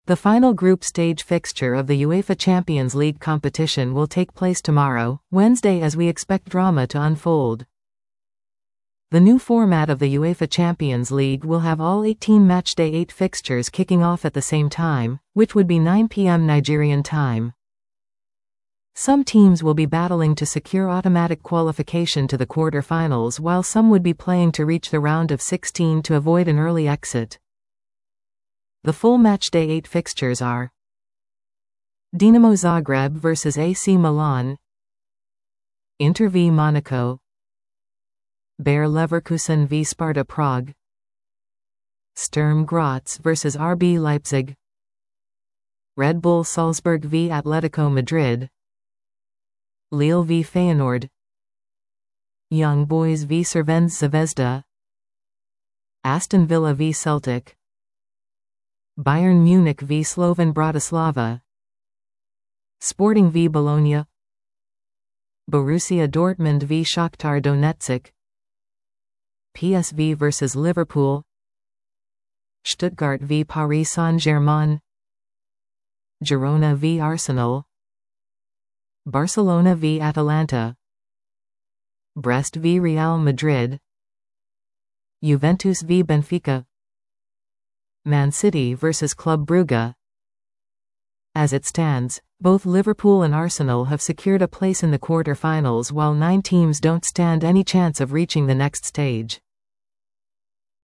The final group stage fixture of the UEFA Champions League competition will take place tomorrow, Wednesday, as we expect drama to unfold. The new format of the UEFA Champions League will have all 18 matchday 8 fixtures kicking off at the same time, which would be 9 p.m. Nigerian time. Some teams will be battling to secure automatic qualification to the quarter-finals, while some would be playing to reach the round of 16 to avoid an early exit. The full matchday 8 fixtures are: Dinamo Zagreb vs AC Milan, Inter v Monaco, Bayer Leverkusen v Sparta Prague, Sturm Graz vs RB Leipzig, Red Bull Salzburg v Atletico Madrid, Lille v Feyenoord, Young Boys v Crvena Zvezda, Aston Villa v Celtic, Bayern Munich v Slovan Bratislava, Sporting v Bologna, Borussia Dortmund v Shakhtar Donetsk, PSV vs Liverpool, Stuttgart v Paris Saint-Germain, Girona v Arsenal, Barcelona v Atalanta, Brest v Real Madrid, Juventus v Benfica, Man City vs Club Brugge. As it stands, both Liverpool and Arsenal have secured a place in the quarter-finals, while 9 teams don't stand any chance of reaching the next stage.